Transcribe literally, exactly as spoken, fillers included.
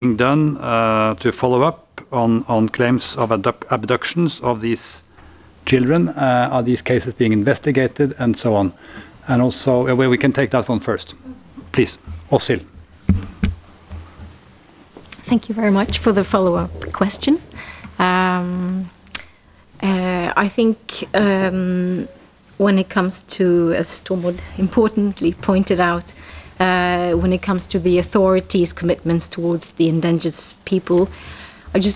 being done uh, to follow up on, on claims of abductions of these children? Uh, are these cases being investigated and so on? And also, uh, where we can take that one first. Please, Åshild. Thank you very much for the follow-up question. Um, uh, I think um, when it comes to, as Tormod importantly pointed out, uh, when it comes to the authorities' commitments towards the endangered people,